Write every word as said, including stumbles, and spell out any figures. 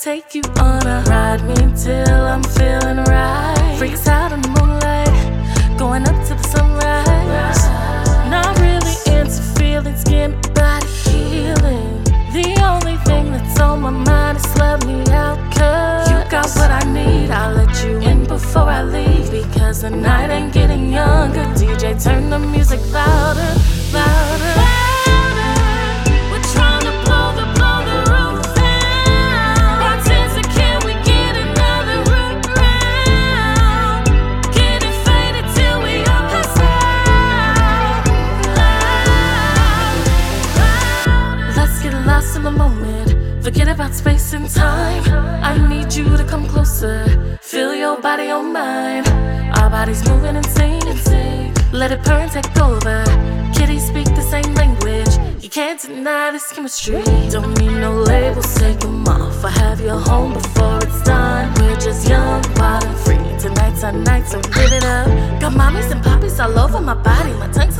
take you on a ride me till I'm feeling right. Freaks out in the moonlight, going up to the sunrise. Not really into feelings, getting body healing. The only thing that's on my mind is let me out, cause you got what I need. I'll let you in before I leave, because the night ain't getting younger. D J, turn the music louder, louder. In the moment, forget about space and time. I need you to come closer, feel your body on mine. Our bodies moving in sync, let it purr and take over. Kitties speak the same language, you can't deny this chemistry. Don't need no labels, take them off. I have you home before it's done. We're just young, wild and free. Tonight's our night, so live it up. Got mommies and poppies all over my body, my tongue